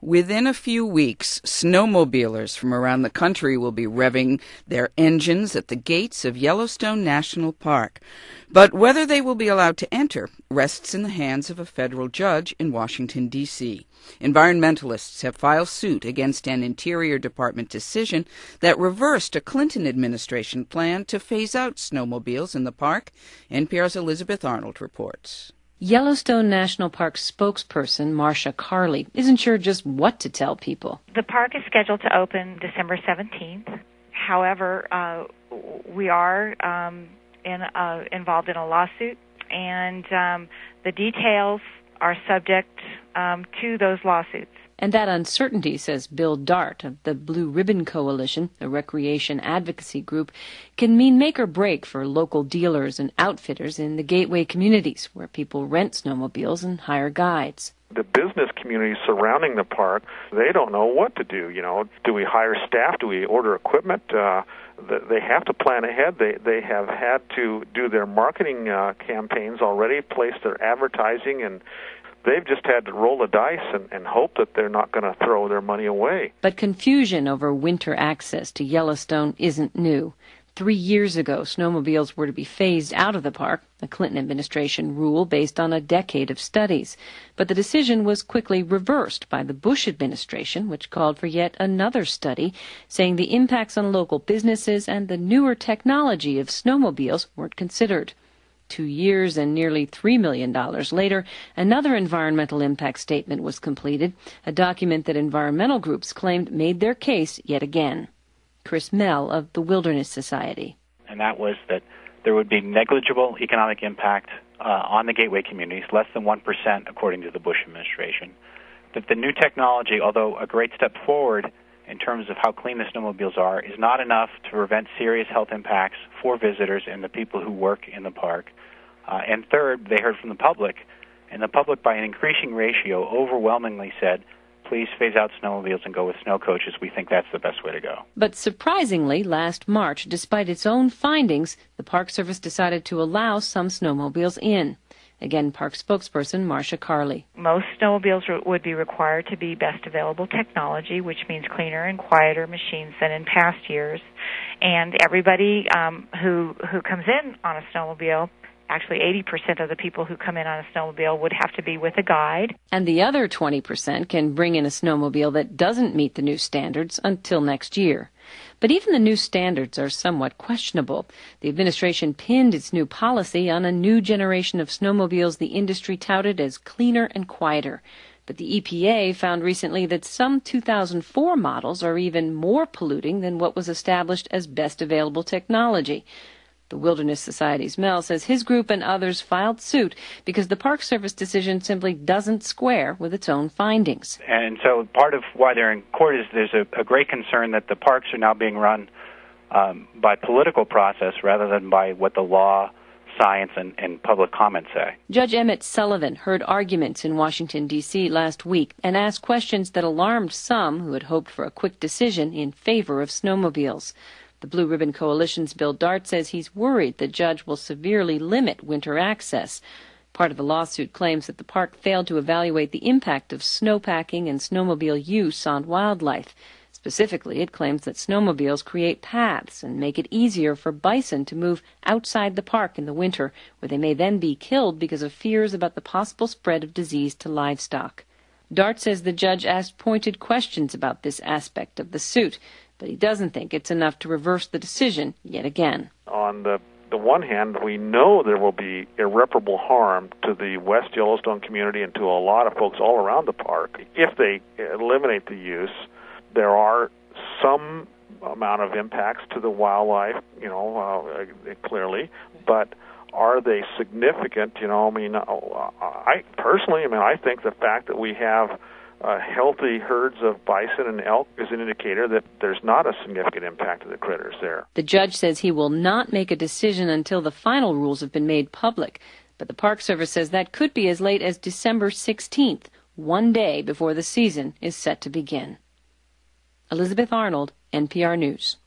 Within a few weeks, snowmobilers from around the country will be revving their engines at the gates of Yellowstone National Park. But whether they will be allowed to enter rests in the hands of a federal judge in Washington, D.C. Environmentalists have filed suit against an Interior Department decision that reversed a Clinton administration plan to phase out snowmobiles in the park. NPR's Elizabeth Arnold reports. Yellowstone National Park spokesperson Marcia Carley isn't sure just what to tell people. The park is scheduled to open December 17th. However, we are involved in a lawsuit, and the details are subject to those lawsuits. And that uncertainty, says Bill Dart of the Blue Ribbon Coalition, a recreation advocacy group, can mean make or break for local dealers and outfitters in the gateway communities where people rent snowmobiles and hire guides. The business community surrounding the park, they don't know what to do. Do we hire staff? Do we order equipment? They have to plan ahead. They have had to do their marketing campaigns already, place their advertising, and they've just had to roll the dice and hope that they're not going to throw their money away. But confusion over winter access to Yellowstone isn't new. 3 years ago, snowmobiles were to be phased out of the park, a Clinton administration rule based on a decade of studies. But the decision was quickly reversed by the Bush administration, which called for yet another study, saying the impacts on local businesses and the newer technology of snowmobiles weren't considered. 2 years and nearly $3 million later, another environmental impact statement was completed, a document that environmental groups claimed made their case yet again. Chris Mell of the Wilderness Society. And that was that there would be negligible economic impact on the gateway communities, less than 1% according to the Bush administration. That the new technology, although a great step forward in terms of how clean the snowmobiles are, is not enough to prevent serious health impacts for visitors and the people who work in the park. And third, they heard from the public, and the public, by an increasing ratio, overwhelmingly said, please phase out snowmobiles and go with snow coaches. We think that's the best way to go. But surprisingly, last March, despite its own findings, the Park Service decided to allow some snowmobiles in. Again, park spokesperson Marcia Carley. Most snowmobiles would be required to be best available technology, which means cleaner and quieter machines than in past years. And everybody who comes in on a snowmobile, actually 80% of the people who come in on a snowmobile would have to be with a guide. And the other 20% can bring in a snowmobile that doesn't meet the new standards until next year. But even the new standards are somewhat questionable. The administration pinned its new policy on a new generation of snowmobiles the industry touted as cleaner and quieter. But the EPA found recently that some 2004 models are even more polluting than what was established as best available technology. The Wilderness Society's Mel says his group and others filed suit because the Park Service decision simply doesn't square with its own findings. And so part of why they're in court is there's a great concern that the parks are now being run by political process rather than by what the law, science, and public comment say. Judge Emmett Sullivan heard arguments in Washington, D.C. last week and asked questions that alarmed some who had hoped for a quick decision in favor of snowmobiles. The Blue Ribbon Coalition's Bill Dart says he's worried the judge will severely limit winter access. Part of the lawsuit claims that the park failed to evaluate the impact of snowpacking and snowmobile use on wildlife. Specifically, it claims that snowmobiles create paths and make it easier for bison to move outside the park in the winter, where they may then be killed because of fears about the possible spread of disease to livestock. Dart says the judge asked pointed questions about this aspect of the suit, but he doesn't think it's enough to reverse the decision yet again. On the one hand, we know there will be irreparable harm to the West Yellowstone community and to a lot of folks all around the park. If they eliminate the use, there are some amount of impacts to the wildlife, clearly, but are they significant? I personally, I think the fact that we have healthy herds of bison and elk is an indicator that there's not a significant impact to the critters there. The judge says he will not make a decision until the final rules have been made public, but the Park Service says that could be as late as December 16th, one day before the season is set to begin. Elizabeth Arnold, NPR News.